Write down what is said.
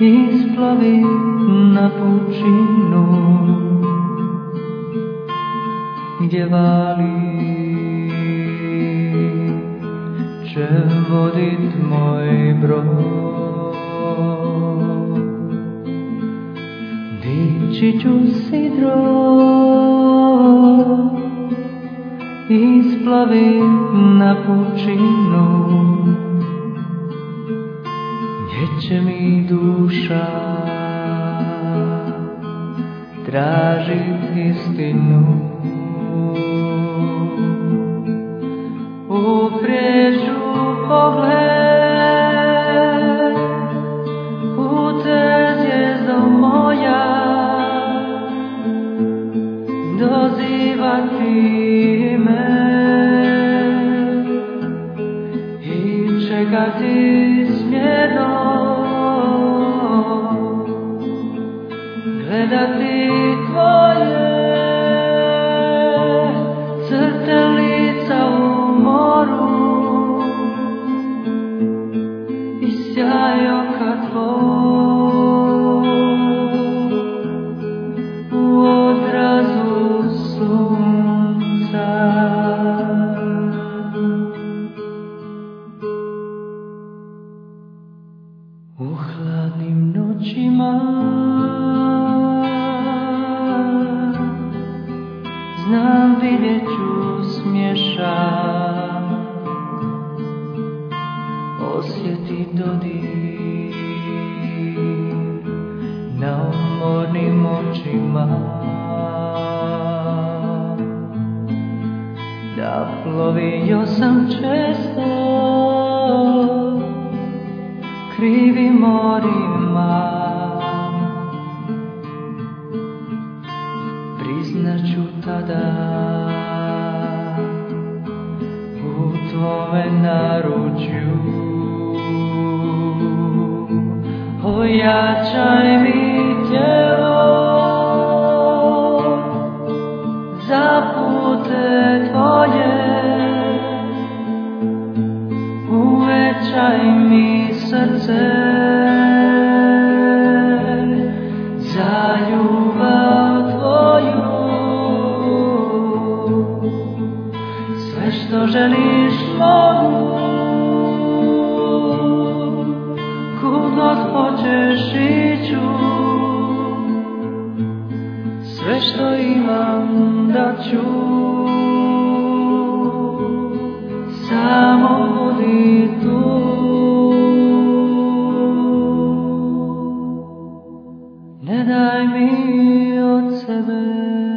isplavi na pučinu gdje vali će vodit moj brod. Dići ću sidro, isplavi na pučinu gdje će mi duša tražit istinu. Uprijeću pogled u te zvijezdo moja, dozivati me i čekati smjerno, gledati tvoje crte lica u moru i sjaj oka tvoj u odrazu sunca. U hladnim noćima znam vidjet ću smješak, osjetit dodir na umornim očima. Da plovio sam često krivim morima, priznaću tada u tvome naručju. Ojačaj mi tijelo za pute tvoje, uvećaj mi srce za ljubav tvoju. Sve što želiš mogu, kud god hoćeš iću, sve što imam daću, samo budi tu. Ne daj mi od sebe.